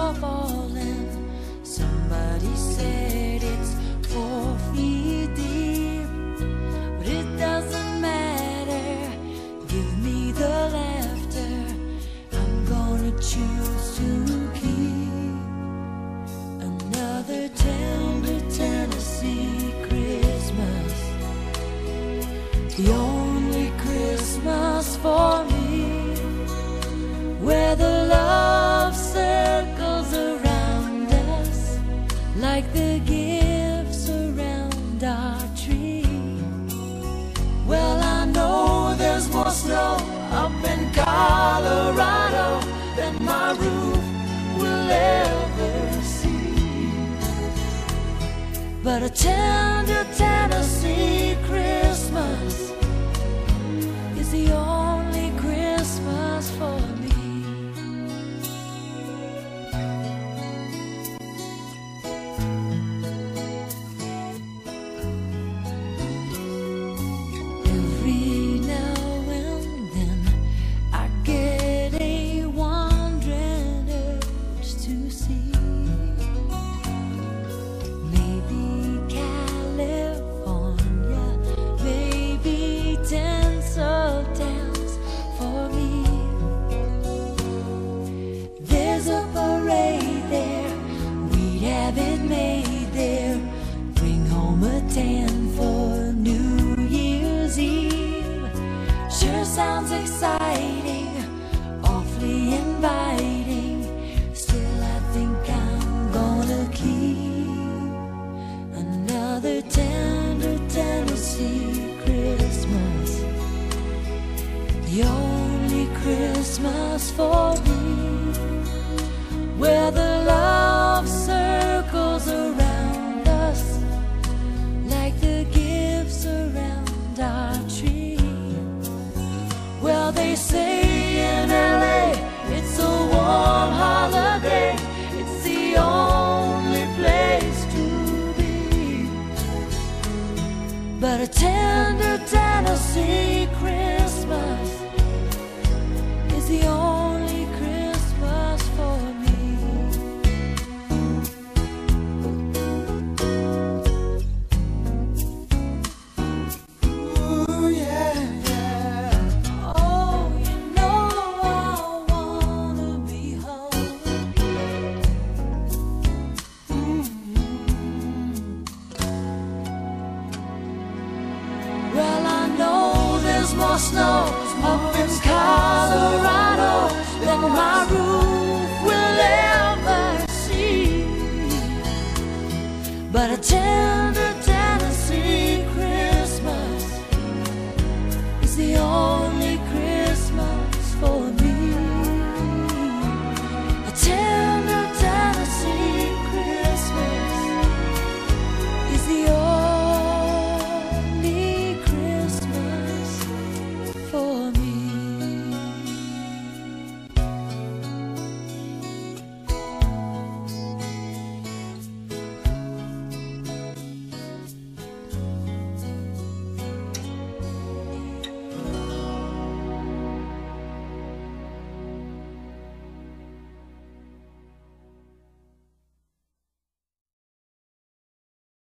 are falling. Somebody said it's 4 feet deep, but it doesn't matter. Give me the laughter. I'm gonna choose to keep another tender Tennessee Christmas, the only Christmas for me, where the love circles around us like the gifts around our tree. Well, I know there's more snow up in Colorado than my roof will ever see, but a tender Tennessee Christmas is the only Christmas for me. Every now and then I get a wandering urge to see maybe California, maybe Tinseltown's for me. There's a parade there, we'd have it made there. Bring home a tan for New Year's Eve. Sure sounds exciting, awfully inviting. Still, I think I'm gonna keep another tender Tennessee Christmas, the only Christmas for me, where the love circles around us like the gifts around our tree. Well, they say in LA it's a warm holiday, it's the only place to be, but a tender Tennessee Christmas is the only Christmas for me. Ooh, yeah, yeah. Oh, you know I wanna be home. Well, I know there's more snow up in Colorado than my roof